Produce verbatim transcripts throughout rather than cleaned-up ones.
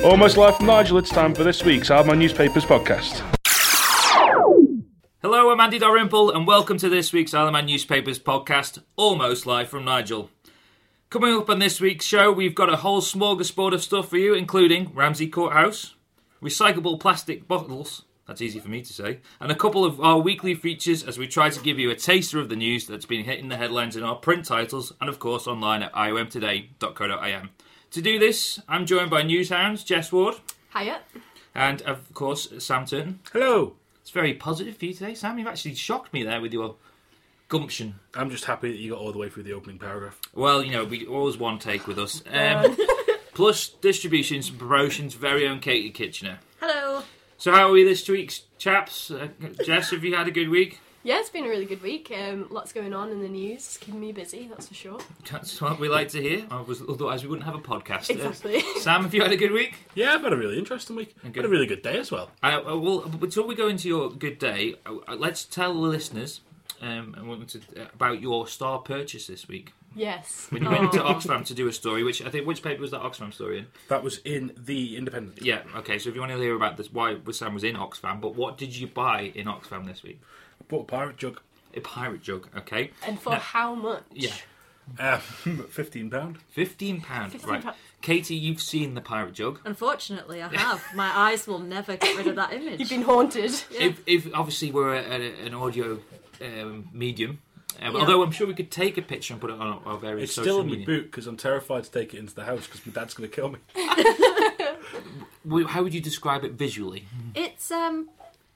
Almost live from Nigel, it's time for this week's Alderman Newspapers podcast. Hello, I'm Andy Dalrymple, and welcome to this week's Alderman Newspapers podcast, Almost Live from Nigel. Coming up on this week's show, we've got a whole smorgasbord of stuff for you, including Ramsey Courthouse, recyclable plastic bottles, that's easy for me to say, and a couple of our weekly features as we try to give you a taster of the news that's been hitting the headlines in our print titles, and of course online at i o m today dot co dot i m. To do this, I'm joined by Newshounds, Jess Ward. Hiya. And, of course, Sam Turton. Hello. It's very positive for you today, Sam. You've actually shocked me there with your gumption. I'm just happy that you got all the way through the opening paragraph. Well, you know, we always one take with us. Um, plus, distributions and promotions, very own Katie Kitchener. Hello. So how are we this week, chaps? Uh, Jess, have you had a good week? Yeah, it's been a really good week. Um, lots going on in the news. It's keeping me busy, that's for sure. That's what we like to hear. Otherwise, we wouldn't have a podcast. Exactly. Uh, Sam, have you had a good week? Yeah, I've had a really interesting week. I've had a really good day as well. I, I will, before we go into your good day, uh, let's tell the listeners um, I want to, uh, about your star purchase this week. Yes. When you oh. went to Oxfam to do a story, which I think, which paper was that Oxfam story in? That was in The Independent. Yeah, okay, so if you want to hear about this, why Sam was in Oxfam, but what did you buy in Oxfam this week? I bought a pirate jug. A pirate jug, okay. And for now, how much? Yeah. Uh, fifteen pounds. fifteen pounds, right. pounds. Katie, you've seen the pirate jug. Unfortunately, I have. My eyes will never get rid of that image. You've been haunted. Yeah. If, if obviously we're a, a, an audio um, medium, um, Yeah. although I'm sure we could take a picture and put it on our, our various It's social still in my media. boot because I'm terrified to take it into the house because my dad's going to kill me. We- How would you describe it visually? It's, um...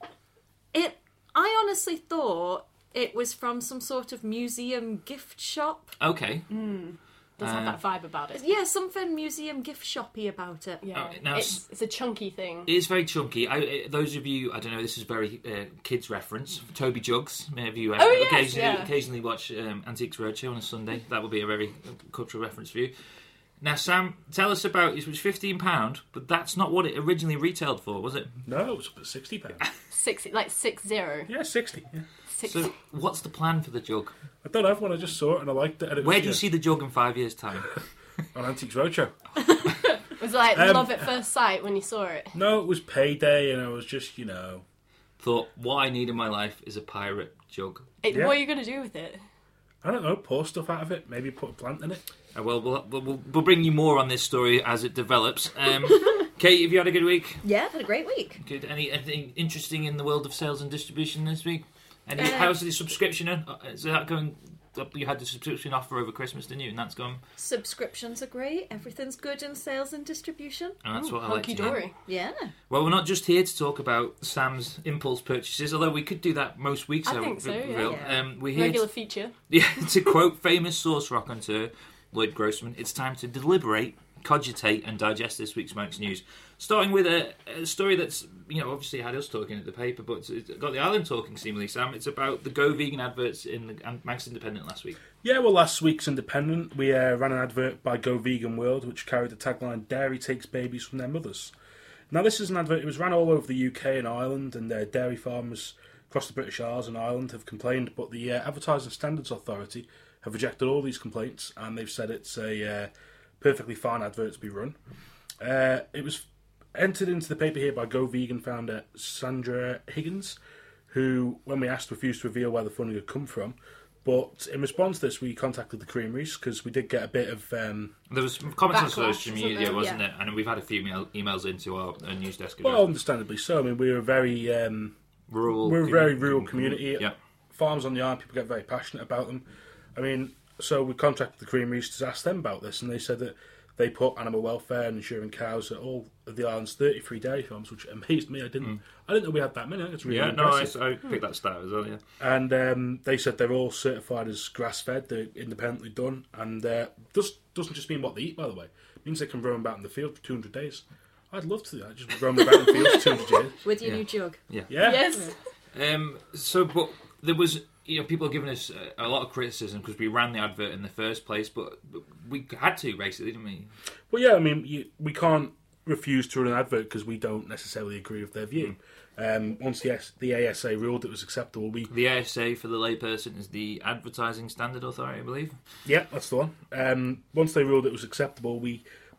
It... I honestly thought it was from some sort of museum gift shop. Okay. Mm. Does Uh, have that vibe about it. Yeah, something museum gift shoppy about it. Yeah. Uh, now it's, it's a chunky thing. It is very chunky. I, uh, those of you, I don't know, this is very uh, kids reference. Toby Jugs. Many of you uh, Oh, yes, occasionally, yeah. occasionally watch um, Antiques Roadshow on a Sunday. That would be a very uh, cultural reference for you. Now, Sam, tell us about it. Was fifteen pounds, but that's not what it originally retailed for, was it? No, it was up at sixty pounds. Six, like six zero. Yeah, sixty. Yeah. Six. So, what's the plan for the jug? I don't have one, I just saw it and I liked it. And it was, Where do you yeah, see the jug in five years' time? on Antiques Roadshow. Was it like Um, love at first sight when you saw it? No, it was payday and I was just, you know... Thought, what I need in my life is a pirate jug. it Yeah. What are you going to do with it? I don't know, pour stuff out of it, maybe put a plant in it. Uh, well, we'll, we'll, we'll bring you more on this story as it develops. Um, Kate, have you had a good week? Yeah, had a great week. Good. Any anything interesting in the world of sales and distribution this week? Any, Uh, how's the subscription? Uh, Is that going? You had the subscription offer over Christmas, didn't you? And that's gone. Subscriptions are great. Everything's good in sales and distribution. And that's Ooh, what I like to hear. hunky-dory. Yeah. Well, we're not just here to talk about Sam's impulse purchases, although we could do that most weeks. I think so, we- yeah. we'll. Yeah. Um, we're here Regular to, feature. yeah, to quote famous sauce raconteur Lloyd Grossman, it's time to deliberate, cogitate and digest this week's Manx news. Starting with a, a story that's, you know, obviously had us talking at the paper, but it's got the island talking seemingly, Sam. It's about the Go Vegan adverts in the Manx Independent last week. Yeah, well, last week's Independent, we uh, ran an advert by Go Vegan World, which carried the tagline, Dairy takes babies from their mothers. Now, this is an advert, it was ran all over the U K and Ireland, and uh, dairy farmers across the British Isles and Ireland have complained, but the uh, Advertising Standards Authority have rejected all these complaints, and they've said it's a uh, perfectly fine advert to be run. Uh, it was entered into the paper here by Go Vegan founder Sandra Higgins, who, when we asked, refused to reveal where the funding had come from. But in response to this, we contacted the Creameries because we did get a bit of... Um, There was comments on Backlash, social wasn't media, there? wasn't Yeah. it? And we've had a few email, emails into our, our news desk. as well, well. understandably so. I mean, we're a very... Um, rural. we're a commu- very rural community. Yeah. Farms on the island, people get very passionate about them. I mean, so we contacted the Creameries to ask them about this, and they said that they put animal welfare and insuring cows at all of the island's thirty-three dairy farms, which amazed me. I didn't, Mm. I didn't know we had that many. I think it's really Yeah, no, I, impressive. I picked that stat as well, yeah. And um, they said they're all certified as grass-fed, they're independently done, and uh, this doesn't just mean what they eat, by the way. It means they can roam about in the field for two hundred days. I'd love to do that, just roam about in the field for two hundred days. With your Yeah. new jug. Yeah. Yes. Um, so, but there was, you know, people are giving us a, a lot of criticism because we ran the advert in the first place, but, but we had to, basically, didn't we? Well, yeah, I mean, you, we can't refuse to run an advert because we don't necessarily agree with their view. Um, once the, S- the A S A ruled it was acceptable, we... The A S A, for the layperson, is the Advertising Standard Authority, I believe. Yeah, that's the one. Um, once they ruled it was acceptable, we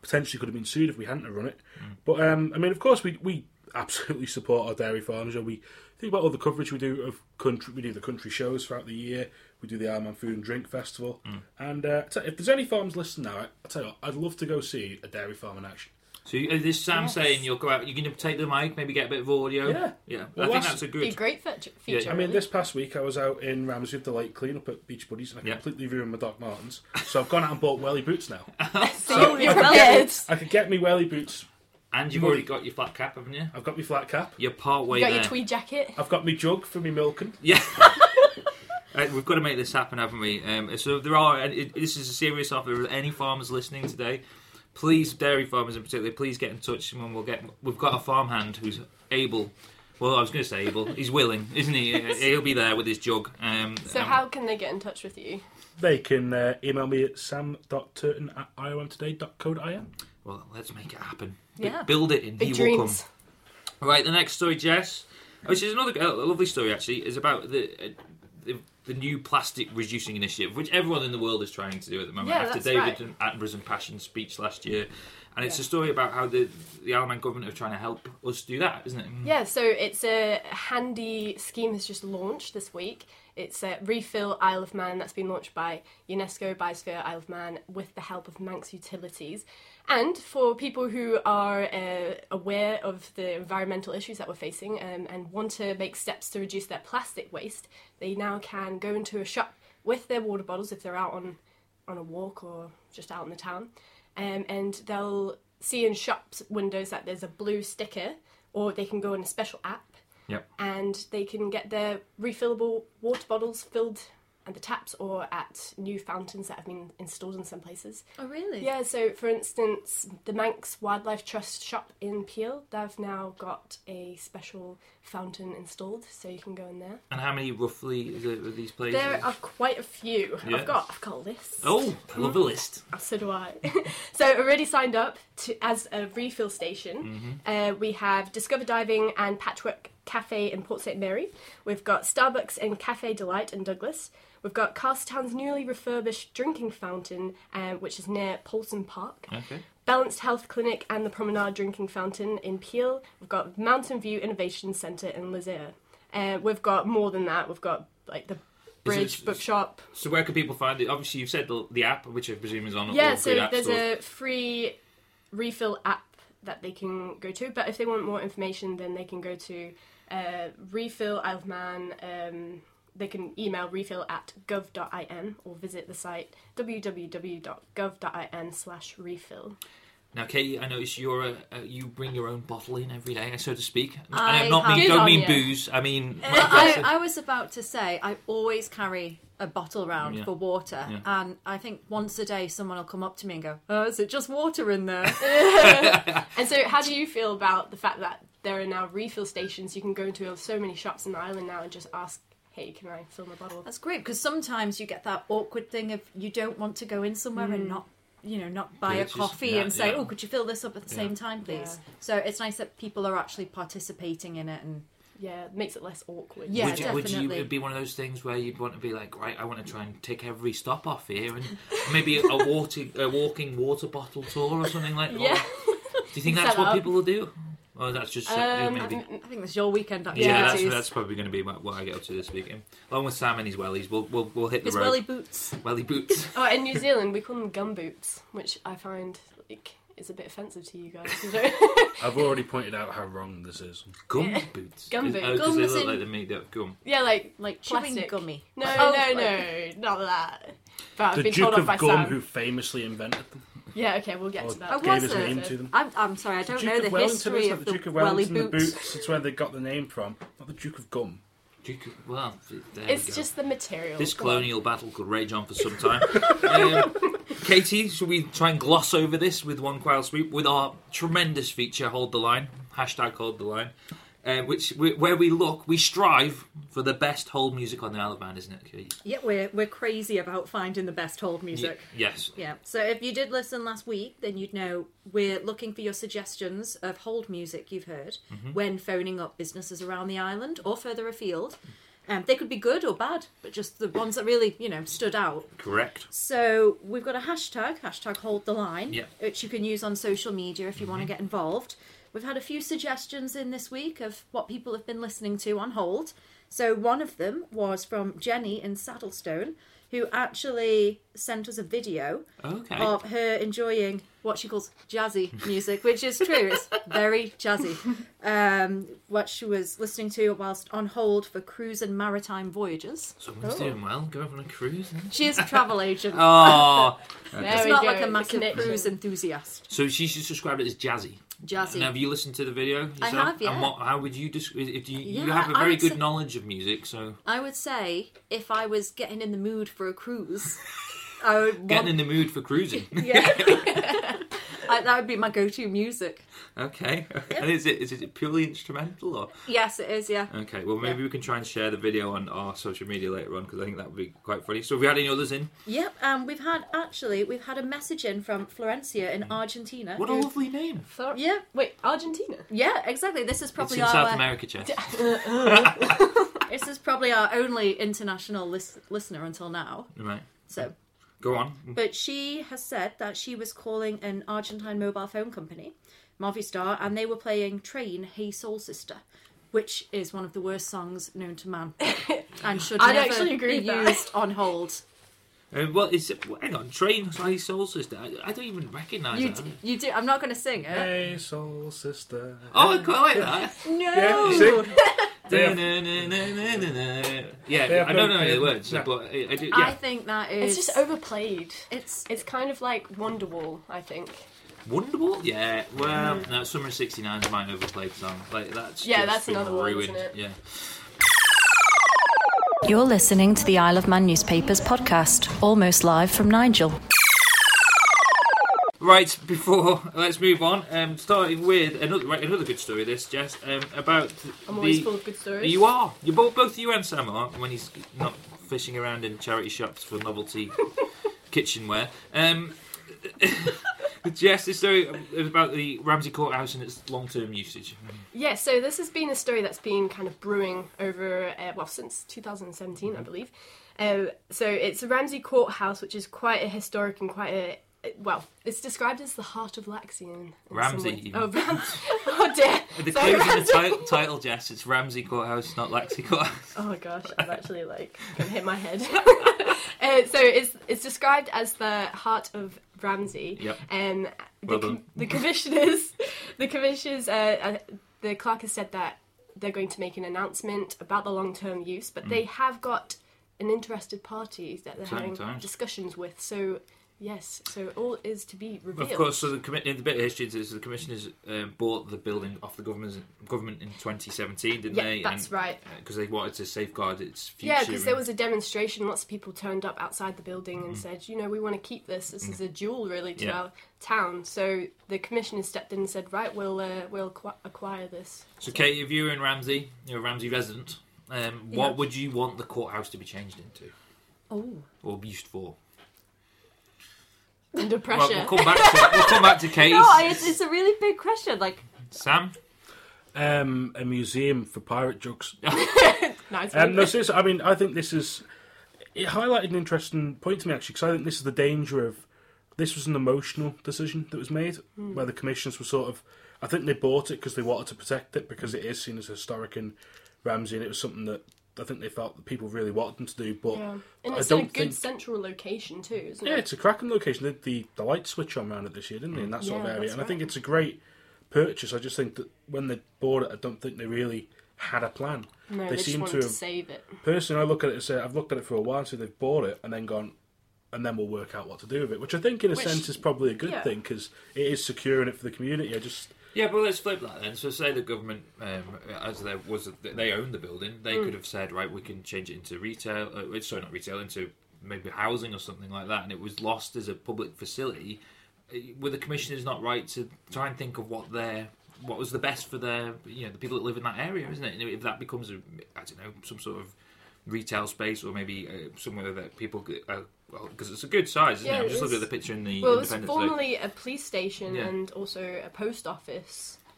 potentially could have been sued if we hadn't have run it. Mm. But um, I mean, of course, we we absolutely support our dairy farms. You know, we think about all the coverage we do of country. We do the country shows throughout the year. We do the Isle of Man Food and Drink Festival. Mm. And uh, if there's any farms listening now, I tell you what, I'd love to go see a dairy farm in action. So you, this Sam yes. saying you'll go out, you're going to take the mic, maybe get a bit of audio. Yeah, yeah. Well, I think last, that's a good. Be a great feature. feature Yeah. I mean, really. this past week I was out in Ramsey with the lake clean-up at Beach Buddies, and I Yeah. completely ruined my Doc Martens. So I've gone out and bought welly boots now. So you're I could prepared. get, I could get me welly boots. And you've Muddy. already got your flat cap, haven't you? I've got my flat cap. You're part way You got there. your tweed jacket. I've got my jug for me milking. Yeah. Uh, we've got to make this happen, haven't we? Um, so there are. And it, this is a serious offer. If there are any farmers listening today, please, dairy farmers in particular, please get in touch. And we'll get. We've got a farmhand who's able. Well, I was going to say able. He's willing, isn't he? He'll be there with his jug. Um, So um, how can they get in touch with you? They can uh, email me at sam dot turton at i o m today dot co dot i n. Well, let's make it happen. Yeah. Build it in. Big He will come. dreams. Right, the next story, Jess, which is another a lovely story actually, is about the, uh, the the new plastic reducing initiative, which everyone in the world is trying to do at the moment. Yeah, after that's David right. Attenborough's impassioned speech last year, and it's Yeah. a story about how the the Isle of Man government are trying to help us do that, isn't it? Yeah, so it's a handy scheme has just launched this week. It's a Refill Isle of Man that's been launched by UNESCO Biosphere Isle of Man with the help of Manx Utilities. And for people who are uh, aware of the environmental issues that we're facing um, and want to make steps to reduce their plastic waste, they now can go into a shop with their water bottles if they're out on, on a walk or just out in the town, um, and they'll see in shops windows that there's a blue sticker, or they can go on a special app. Yep. And they can get their refillable water bottles filled at the taps or at new fountains that have been installed in some places. Oh, really? Yeah, so for instance, the Manx Wildlife Trust shop in Peel, they've now got a special fountain installed, so you can go in there. And how many roughly is it, are these places? There are quite a few. Yeah. I've got I've got a list. Oh, I love a list. So do I. So already signed up to as a refill station. Mm-hmm. Uh, we have Discover Diving and Patchwork Cafe in Port Saint Mary. We've got Starbucks and Cafe Delight in Douglas. We've got Castertown's newly refurbished drinking fountain, uh, which is near Paulson Park. Okay. Balanced Health Clinic and the Promenade Drinking Fountain in Peel. We've got Mountain View Innovation Centre in Lizere. Uh, we've got more than that. We've got like the Bridge it- Bookshop. So where can people find it? Obviously, you've said the, the app, which I presume is on Yeah, all so good app there's stores. a free refill app that they can go to. But if they want more information, then they can go to uh, Refill Isle of Man. Um, they can email refill at gov dot i n or visit the site w w w dot gov dot i n slash refill. Now, Katie, I notice you're a, uh, you bring your own bottle in every day, so to speak. I and I'm not have- mean, Good don't on mean you. booze. I mean, Well, I, I was about to say, I always carry a bottle around Yeah. for water, Yeah. and I think once a day someone will come up to me and go, "Oh, is it just water in there?" And so how do you feel about the fact that there are now refill stations? You can go into so many shops in the island now and just ask, hey, can I fill my bottle? That's great, because sometimes you get that awkward thing of you don't want to go in somewhere and not, you know, not buy Yeah, a it's just- coffee yeah, and say, yeah. "Oh, could you fill this up at the Yeah. same time, please?" Yeah. So it's nice that people are actually participating in it, and Yeah, it makes it less awkward. Yeah, would, you, would you definitely. it'd be one of those things where you'd want to be like, right, I want to try and take every stop off here, and maybe a walking, a walking water bottle tour or something like that? Yeah. Do you think that's Set what up. people will do? Or that's just uh, yeah, Um, maybe? I think that's your weekend Yeah, activities. that's, that's probably going to be what, what I get up to this weekend. Along with Sam and his wellies, we'll we'll, we'll hit the His road. welly boots. Welly boots. Oh, in New Zealand, we call them gum boots, which I find like is a bit offensive to you guys. You don't- I've already pointed out how wrong this is. Gum Yeah. boots. Gum Is- boots. Oh, because Gum they as look in- like they made of gum. yeah, like Like chewing plastic. gummy. No, Oh, no, like- no, not that. But I've The been Duke told off of by Gum, Sam. who famously invented them. Yeah, okay, we'll get Or to that. I gave his wasn't. name to them. I'm, I'm sorry, I don't Duke know of the Wellington, history isn't it? of the the Duke of welly Wellington, the boots. boots. It's where they got the name from, not the Duke of Gum. Duke of- Well, there It's we go. just the material. This Come on. colonial battle could rage on for some time. um, Katie, should we try and gloss over this with one quiet sweep with our tremendous feature, Hold the Line, hashtag Hold the Line, uh, which where we look, we strive for the best hold music on the Isle of Man, isn't it, Katie? Yeah, we're we're crazy about finding the best hold music. Ye- yes. Yeah. So if you did listen last week, then you'd know we're looking for your suggestions of hold music you've heard Mm-hmm. when phoning up businesses around the island or further afield. Um, they could be good or bad, but just the ones that really, you know, stood out. Correct. So we've got a hashtag, hashtag hold the line, Yep. which you can use on social media if you mm-hmm. want to get involved. We've had a few suggestions in this week of what people have been listening to on hold. So one of them was from Jenny in Saddlestone, who actually sent us a video okay. of her enjoying what she calls jazzy music, which is true. It's very jazzy. Um, what she was listening to whilst on hold for cruise and maritime voyages. Someone's oh. doing well, going on a cruise. Then. She is a travel agent. oh, okay. It's not go. like a massive cruise enthusiast. So she just described it as jazzy. Jazzy. And have you listened to the video yourself? I have, yeah. And what, how would you describe? If you, yeah, you have a very good say, knowledge of music, so I would say if I was getting in the mood for a cruise, I would getting want... in the mood for cruising. Yeah, I, that would be my go-to music. Okay, and is it is it purely instrumental or? Yes, it is. Yeah. Okay, well maybe yeah. we can try and share the video on our social media later on because I think that would be quite funny. So have we had any others in? Yep, um, we've had actually we've had a message in from Florencia in Argentina. What who... a lovely name! Flor- yeah, wait, Argentina? Yeah, exactly. This is probably it's in our South America, Jess. This is probably our only international lis- listener until now. Right. So. Go on. But she has said that she was calling an Argentine mobile phone company, Movistar, and they were playing Train, Hey Soul Sister, which is one of the worst songs known to man and should I'd never actually agree be with used that. on hold. Uh, well, it's hang on, Train, Hey Soul Sister. I, I don't even recognise You that. do, you do. I'm not going to sing it. Hey, Soul Sister. Oh, I quite like that. No. Yeah, you sing? Yeah, I don't know any of the words, no. but I, I do. Yeah. I think that is. It's just overplayed. It's it's kind of like Wonderwall, I think. Wonderwall? Yeah. Well, no, Summer sixty-nine is my overplayed song. Like that's yeah, just that's been another one, ruined. isn't it? Yeah. You're listening to the Isle of Man Newspapers podcast, almost live from Nigel. Right, before let's move on. Um, starting with another right, another good story. This Jess um, about. I'm the, always full of good stories. You are. You both both you and Sam are when he's not fishing around in charity shops for novelty kitchenware. Um, Jess, this story is about the Ramsey Courthouse and its long-term usage. Yeah, so this has been a story that's been kind of brewing over, uh, well, since two thousand seventeen, mm-hmm. I believe. Uh, so it's a Ramsey Courthouse, which is quite a historic and quite a, well, it's described as the heart of Laxian. Ramsey. Oh, Ram- oh dear. The Sorry, clues in the Ramsey. ti- title, Jess, it's Ramsey Courthouse, not Laxey Courthouse. Oh my gosh, I've actually like gonna hit my head. uh, so it's it's described as the heart of Ramsey. Yep. And the, Well com- done. the commissioners, the commissioners, uh, uh, the clerk has said that they're going to make an announcement about the long-term use, but mm. they have got an interested party that they're Exciting having times. discussions with. So. Yes, so all is to be revealed. Of course, so the, commi- in the bit of history is the commissioners um, bought the building off the government government in twenty seventeen, didn't yeah, they? that's and, right. Because uh, they wanted to safeguard its future. Yeah, because there was a demonstration. Lots of people turned up outside the building and mm. said, you know, we want to keep this. This mm. is a jewel, really, to yeah. our town. So the commissioners stepped in and said, right, we'll uh, we'll qu- acquire this. So, Kate, if you were in Ramsey, you're a Ramsey resident, um, what Yeah. would you want the courthouse to be changed into? Oh. Or used for? Under pressure. Well, we'll come back to, we'll come back to Kate. no, it's, it's a really big question. Like, Sam? Um, a museum for pirate jokes. Nice. Um, no, seriously, I mean, I think this is... It highlighted an interesting point to me, actually, because I think this is the danger of... This was an emotional decision that was made, mm. where the commissioners were sort of... I think they bought it because they wanted to protect it, because it is seen as historic in Ramsey, and it was something that I think they felt that people really wanted them to do, but yeah. And I it's don't in a good think... central location too, isn't Yeah, it? it's a cracking location. They had the, the light switch on around it this year, didn't they, in that sort Yeah, of area. that's And I right. think it's a great purchase. I just think that when they bought it, I don't think they really had a plan. No, they they, just seem wanted to to, have- save it. Personally, I look at it and say, I've looked at it for a while, so they've bought it and then gone, and then we'll work out what to do with it, which I think in a Which- sense is probably a good yeah. thing, because it is securing it for the community. I just... Yeah, but let's flip that then. So say the government, um, as there was, they own the building, they Mm. could have said, right, we can change it into retail, uh, sorry, not retail, into maybe housing or something like that, and it was lost as a public facility. Were the commissioners not right to try and think of what their, what was the best for their, you know, the people that live in that area, isn't it? If that becomes, a, I don't know, some sort of retail space, or maybe uh, somewhere that people, uh, well, because it's a good size, isn't Yeah, it? I'm it just looking is. at the picture in the Well, it was Independence Day. formerly a police station Yeah. and also a post office.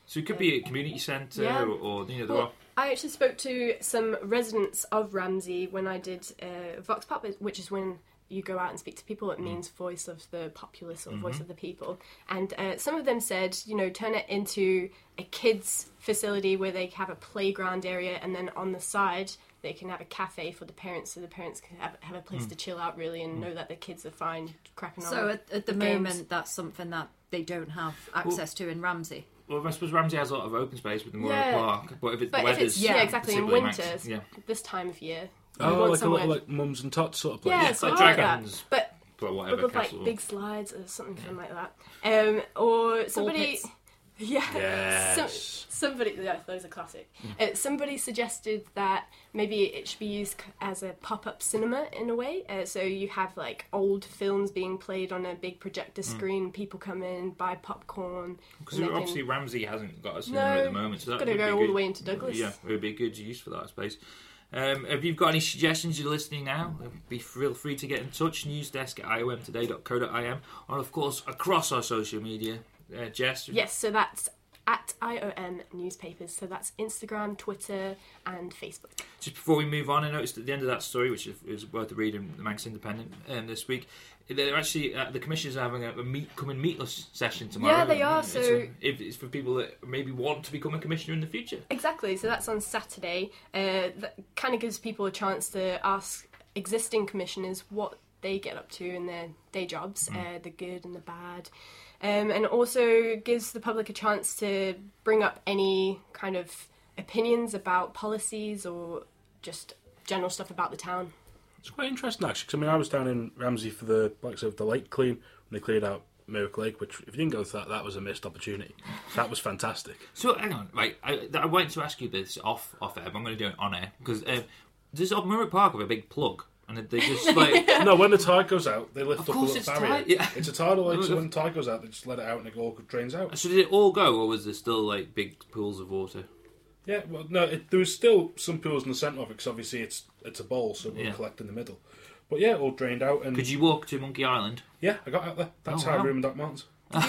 So it could be a community centre Yeah. or, or, you know, there Well, are... I actually spoke to some residents of Ramsey when I did uh, Vox Pop, which is when you go out and speak to people. It means voice of the populace or Mm-hmm. voice of the people. And uh, some of them said, you know, turn it into a kids' facility where they have a playground area, and then on the side they can have a cafe for the parents, so the parents can have, have a place Mm. to chill out really and know that the kids are fine cracking on. So at, at the with games. moment, that's something that they don't have access to in Ramsey. Well, I suppose Ramsey has a lot of open space with the Memorial Yeah. Park, but if it's But the if weather's it's, yeah, exactly, in particularly winter, max- yeah. this time of year, you Oh, want like a somewhere... little like mums and tots sort of place. yeah, Yeah, it's something like like that. dragons. But But But whatever, with like castle. big slides or something fun like that. Um, or somebody, pits. yeah, Yes. some, somebody, yeah, those are classic. Uh, somebody suggested that maybe it should be used c- as a pop-up cinema in a way. Uh, so you have like old films being played on a big projector screen. People come in, buy popcorn. Because and they can- obviously Ramsey hasn't got a cinema No, at the moment, so that got to would be go a all good, the way into Douglas. Yeah, it would be a good use for that space. Um, if you've got any suggestions, you're listening now, be feel free to get in touch. Newsdesk at I O M today dot co dot I M, or of course across our social media. Uh, Jess, Yes, so that's at I O M Newspapers. So that's Instagram, Twitter, and Facebook. just before we move on, I noticed at the end of that story, which is, is worth reading, the Manx Independent, um, this week, they're actually uh, the commissioners are having a, a meet, come and meet us session tomorrow. Yeah, they are, It's so- a- if it's for people that maybe want to become a commissioner in the future. Exactly, so that's on Saturday. Uh, that kind of gives people a chance to ask existing commissioners what they get up to in their day jobs, uh, the good and the bad. Um, and also gives the public a chance to bring up any kind of opinions about policies or just general stuff about the town. It's quite interesting actually, 'cause, I mean, I was down in Ramsey for the like I said, the lake clean when they cleared out Miracle Lake, which if you didn't go to that, that was a missed opportunity. That was fantastic. So hang on, right? I, I wanted to ask you this off off air, but I'm going to do it on air because um, does Murray Park have a big plug? And they just like No, when the tide goes out, they lift Of up a course little it's barrier. tide, yeah. It's a tidal lake, so when the tide goes out, they just let it out and it all drains out. so did it all go, or was there still like big pools of water? Yeah, well, no, it, there was still some pools in the centre of it because obviously it's it's a bowl, so we'll Yeah. collect in the middle. But yeah, it all drained out, and Could you walk to Monkey Island? yeah, I got out there. That's Oh, how wow. I ruined Dock Mountains.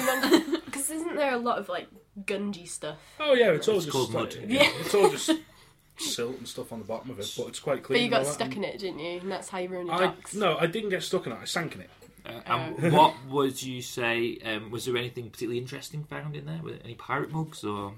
Because isn't there a lot of like gungy stuff? Oh yeah, it's all It's just called like- mud. yeah, it's all just silt and stuff on the bottom of it, but it's quite clean. But you and got all that, stuck and in it, didn't you? And that's how you ruined the I docks. no, I didn't get stuck in it. I sank in it. Uh, and what would you say? Um, was there anything particularly interesting found in there? Were there any pirate mugs or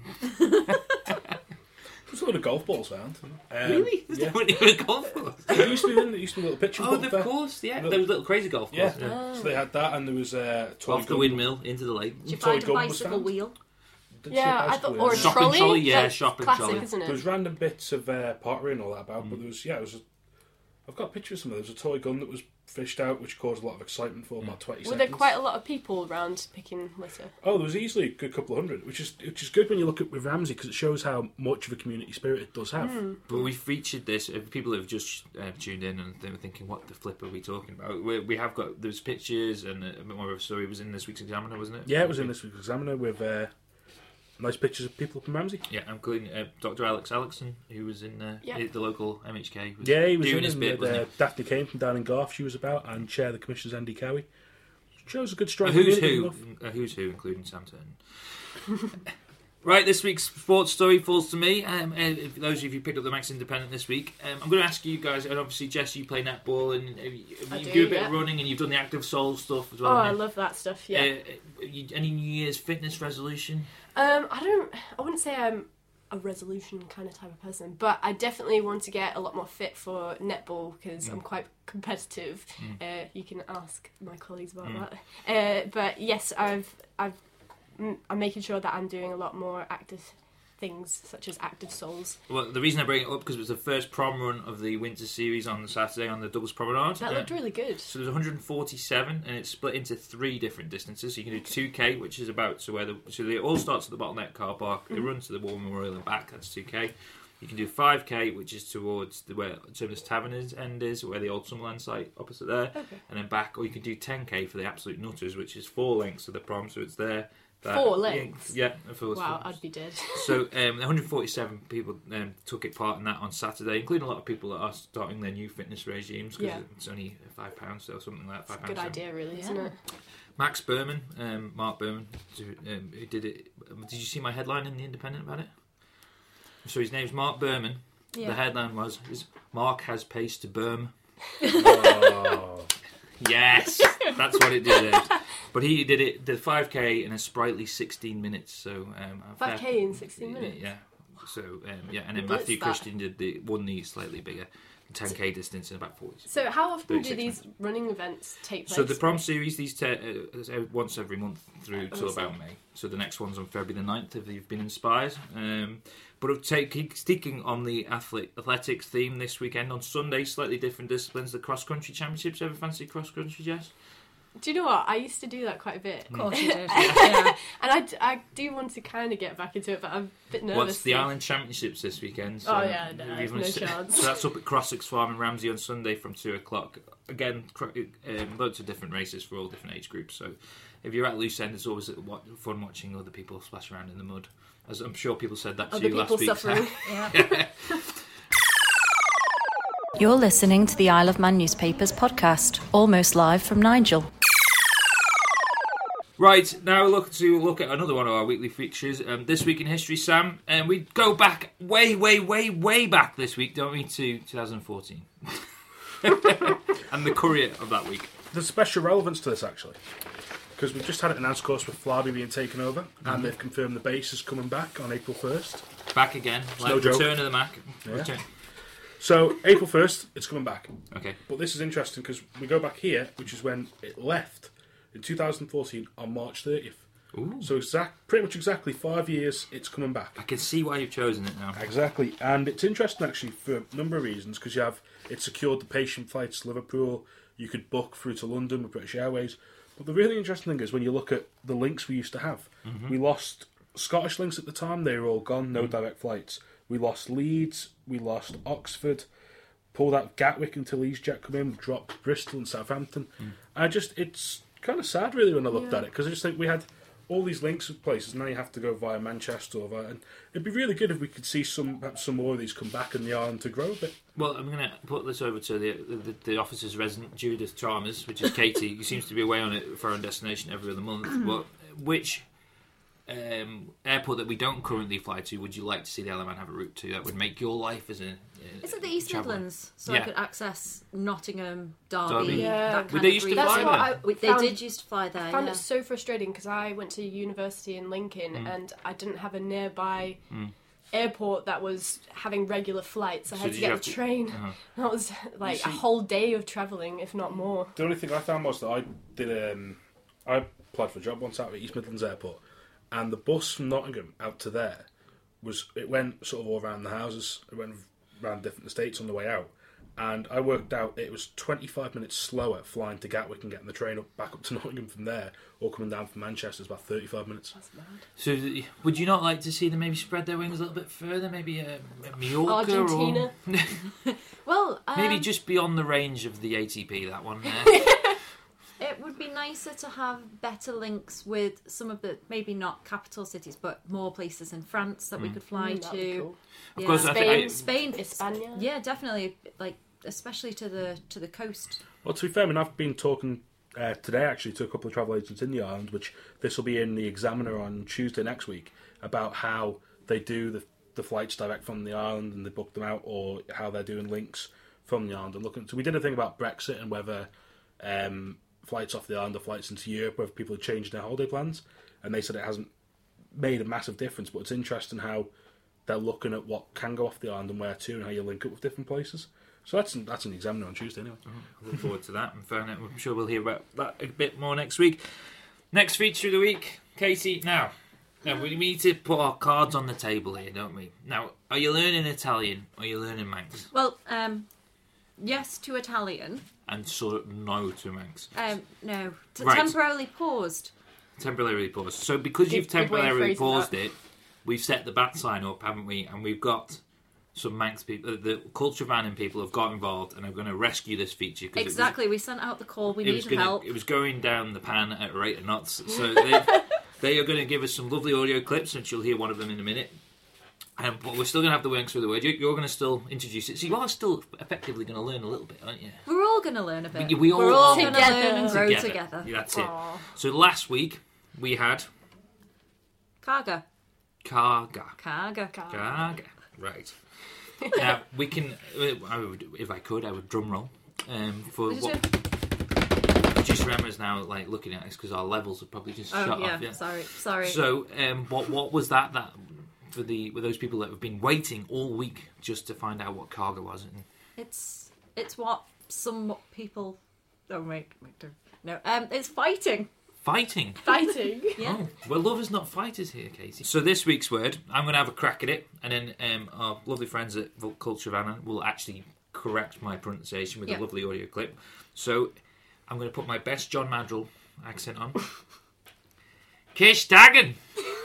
There's a lot of golf balls found. Um, really? Was Yeah. there any with golf course? There used to be there used to be a little picture Oh, book of there. course, yeah. Little- There was a little crazy golf Yeah. course. Yeah. So they had that, and there was a uh, toy Off the gun. windmill into the lake. Did you Toy find a gun was bicycle found. wheel? Did Yeah, see a I bicycle thought, in or a there. Shop and trolley. trolley, yeah, That's shop and classic, trolley. isn't it? There was random bits of uh, pottery and all that about, but there was yeah, it was. A, I've got pictures of some. There was a toy gun that was fished out, which caused a lot of excitement for about twenty Were seconds. there quite a lot of people around picking litter? Oh, there was easily a good couple of hundred, which is which is good when you look at with Ramsey because it shows how much of a community spirit it does have. But we featured this. If people have just uh, tuned in and they were thinking, "What the flip are we talking about?" We, we have got there's pictures and a bit more of a story. It was in this week's Examiner, wasn't it? Yeah, it was in this week's Examiner with uh, nice pictures of people up in Ramsey. Yeah, including uh, Doctor Alex Alexson, who was in uh, Yeah. the local M H K. Was Yeah, he was doing in his and bit, with, wasn't uh, Daphne Kane from down in Garth. She was about and Chair the Commissioners Andy Cowie. Shows a good he? strong A who's community who? enough. A who's who, including Sam Turton. Right, this week's sports story falls to me. Um, uh, for those of you who picked up the Max Independent this week, um, I'm going to ask you guys, and obviously, Jess, you play netball and uh, you, I you do, do a bit yeah. of running and you've done the Active Soul stuff as Oh, well. I haven't love that stuff. you? Yeah. Uh, you, any New Year's fitness resolution? Um, I don't. I wouldn't say I'm a resolution kind of type of person, but I definitely want to get a lot more fit for netball because Mm. I'm quite competitive. Uh, you can ask my colleagues about that. Uh, but yes, I've I've mm, I'm making sure that I'm doing a lot more active things such as Active Souls. Well, the reason I bring it up because it was the first prom run of the winter series on Saturday on the Douglas Promenade. That Uh, looked really good. So there's one hundred forty-seven, and it's split into three different distances. So you can do two K, which is about to where the so it all starts at the bottleneck car park. They run to the War Memorial and back. That's two K. You can do five K, which is towards the where Terminus Tavern is, end is, where the old Summerland site opposite there, Okay. and then back. Or you can do ten K for the absolute nutters, which is four lengths of the prom. So it's there. That, Four lengths? Yeah, yeah four, Wow, four. I'd be dead. So um, one hundred forty-seven people um, took it part in that on Saturday, including a lot of people that are starting their new fitness regimes because Yeah. it's only five pounds or something like that. Five Good pounds. idea, really, Yeah. isn't it? Max Berman, um, Mark Berman, um, who did it. Did you see my headline in The Independent about it? So his name's Mark Berman. Yeah. The headline was, is Mark has pace to Berm. Oh. Yes, that's what it did. But he did it, the five K in a sprightly sixteen minutes. So um, five K in sixteen minutes? Yeah. So, um, yeah, and then Blitz Matthew that. Christian did the one the slightly bigger ten K distance in about forty. So how often do thirty-six these running events take place? So the prom series, these te- uh, once every month through Oh, till is it? about May. So the next one's on February the ninth if you've been inspired. Um, but I'll take, sticking on the athlete, athletics theme this weekend, on Sunday, slightly different disciplines, the cross-country championships. Ever fancy cross-country, Jess? Do you know what? I used to do that quite a bit. Of course you did. Yeah. And I, I do want to kind of get back into it, but I'm a bit nervous. What's the Island Championships this weekend? Oh, yeah, no, we've no only- chance. So that's up at Crossix Farm in Ramsey on Sunday from two o'clock. Again, cro- um, loads of different races for all different age groups. So if you're at loose end, it's always fun watching other people splash around in the mud. As I'm sure people said that to Other you last people week. suffering. Yeah. You're listening to the Isle of Man newspapers podcast, almost live from Nigel. Right, now look to look at another one of our weekly features. Um, this week in history, Sam, and we go back way, way, way, way back this week, don't we, to twenty fourteen, and the courier of that week. There's special relevance to this, actually, because we've just had it announced, of course, with Flaby being taken over, Mm-hmm. and they've confirmed the base is coming back on April first. Back again, like no joke. Return of the Mac. Yeah. Return. So, April first, it's coming back. Okay. But this is interesting because we go back here, which is when it left in two thousand fourteen on March thirtieth. Ooh. So exact, pretty much exactly five years, it's coming back. I can see why you've chosen it now. Exactly, and it's interesting actually for a number of reasons because you have it secured the patient flights to Liverpool. You could book through to London with British Airways. But the really interesting thing is when you look at the links we used to have, Mm-hmm. we lost Scottish links at the time. They were all gone, no direct flights. We lost Leeds, we lost Oxford. Pulled out Gatwick until EasyJet come in, dropped Bristol and Southampton. Mm. I just, it's kind of sad really when I looked Yeah. at it because I just think we had all these links with places. Now you have to go via Manchester or via, and it'd be really good if we could see some perhaps some more of these come back in the island to grow a bit. Well, I'm going to put this over to the, the the officer's resident, Judith Chalmers, which is Katie, who seems to be away on it for her own destination every other month. But which um, airport that we don't currently fly to would you like to see the Isle of Man have a route to that would make your life as a... Uh, Is it the East traveller? Midlands? So Yeah. I could access Nottingham, Derby, Derby. Yeah. that kind Would they of used to region. That's fly what there? I We- They found, did used to fly there, found yeah. it so frustrating because I went to university in Lincoln Mm. and I didn't have a nearby airport that was having regular flights. I So had did to you get have the to- train. Uh-huh. That was like see- a whole day of travelling, if not more. The only thing I found was that I did um, I applied for a job once out at East Midlands Airport, and the bus from Nottingham out to there was it went sort of all around the houses. It went around different estates on the way out. And I worked out it was twenty-five minutes slower flying to Gatwick and getting the train up back up to Nottingham from there, or coming down from Manchester is about thirty-five minutes. That's mad. So, th- would you not like to see them maybe spread their wings a little bit further? Maybe uh, Mallorca Argentina. or Well, um, maybe just beyond the range of the A T P. That one. Uh, it would be nicer to have better links with some of the, maybe not capital cities, but more places in France that we could fly Mm, that'd be to. cool. Of Yeah. course, I Spain, think Spain, España. yeah, definitely. Like especially to the to the coast. Well, to be fair, I mean, I've been talking uh, today actually to a couple of travel agents in the island, which this will be in the Examiner on Tuesday next week, about how they do the the flights direct from the island and they book them out, or how they're doing links from the island and looking. So we did a thing about Brexit and whether um, flights off the island or flights into Europe, whether people have changed their holiday plans, and they said it hasn't made a massive difference. But it's interesting how they're looking at what can go off the island and where to, and how you link up with different places. So that's that's an Examiner on Tuesday anyway. I look forward to that. And find out- I'm sure we'll hear about that a bit more next week. Next feature of the week, Katie. Now, now we need to put our cards on the table here, don't we? Now, are you learning Italian or are you learning Manx? Well, um, yes to Italian. And sort of no to Manx. Um, no, T- Right. temporarily paused. Temporarily paused. So because Good- you've good way of temporarily phrasing paused that. it, we've set the bat sign up, haven't we? And we've got some Manx people, the culture vanning people have got involved and are going to rescue this feature. 'cause it was- Exactly. We sent out the call. We It was, needed gonna, help. it was going down the pan at a rate of knots. So they, they are going to give us some lovely audio clips, and you'll hear one of them in a minute. Um, but we're still going to have the works through the word. You- You're going to still introduce it. So you are still effectively going to learn a little bit, aren't you? We're all all going to learn a bit. We, we all We're all are going to together. learn and grow together. together. Yeah, that's it. Aw. So last week we had Carga. Carga. Carga. Carga. Right. Now we can. uh, I would, if I could, I would drum roll. Um, for Did you what? Producer Emma's now like looking at us because our levels have probably just Oh, shut yeah. off. Yeah. Sorry. Sorry. So, um, what what was that? That for the with those people that have been waiting all week just to find out what Carga was. And It's it's what some people. Oh wait, wait don't- no. Um, it's fighting. fighting. Fighting. Yeah. Oh, well, lovers not fighters here, Katie. So this week's word, I'm going to have a crack at it, and then um, our lovely friends at Vault Culture Vanna will actually correct my pronunciation with Yeah. a lovely audio clip. So I'm going to put my best John Madrill accent on. Kishtagen.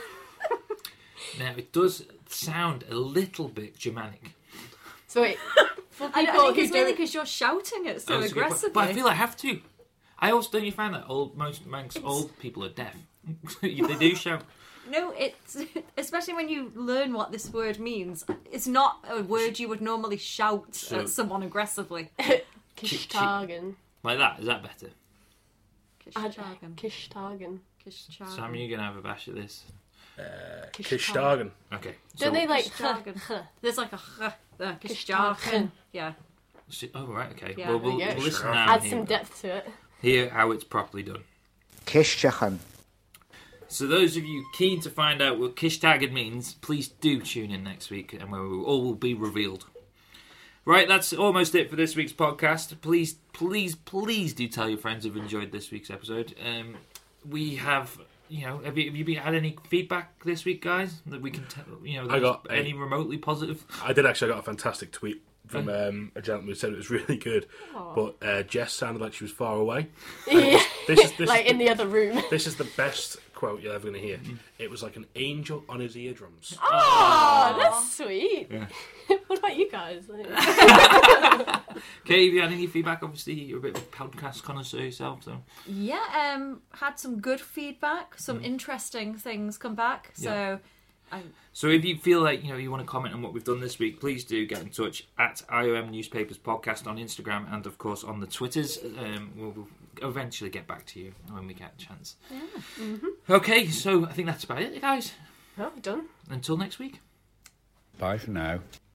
Now it does sound a little bit Germanic. So wait, for I, people I think who it's mainly don't, because you're shouting it so Oh, that's a good point. aggressively. But I feel I have to. I also don't you find that old most most old people are deaf. They do shout. No, it's especially when you learn what this word means. It's not a word you would normally shout So- at someone aggressively. Kishtagen. Like that. Is that better? Kishtagen. Kishtagen. Kishtagen. Sam, you're going to have a bash at this. Kishtagen. Okay. Don't they like Kishtagen. There's like a h there. Kishtagen. Kishtagen. Yeah. So- oh, right, okay. Yeah, well, there we'll, you go. we'll listen now. add and some hear, depth to it. hear how it's properly done. Kishtagen. So those of you keen to find out what Kishtagen means, please do tune in next week and where all will be revealed. Right, that's almost it for this week's podcast. Please, please, please do tell your friends who've enjoyed this week's episode. Um, we have, you know, have you, have you been, had any feedback this week, guys? That we can, tell, you know, I got a- any remotely positive? I did actually. I got a fantastic tweet from um, a gentleman who said it was really good, but uh, Jess sounded like she was far away. Yeah. This is this like is in the other room. This is the best quote you're ever going to hear. It was like an angel on his eardrums. Oh, that's sweet. Yeah. What about you guys? Kate, have you had any feedback? Obviously, you're a bit of a podcast connoisseur yourself, so... Yeah, um, had some good feedback, some interesting things come back. So, Yeah. I, So if you feel like you know you want to comment on what we've done this week, please do get in touch at I O M Newspapers Podcast on Instagram and of course on the Twitters. Um, we'll, we'll eventually get back to you when we get a chance. yeah. Okay, so I think that's about it, guys. Oh, done. Until next week. Bye for now.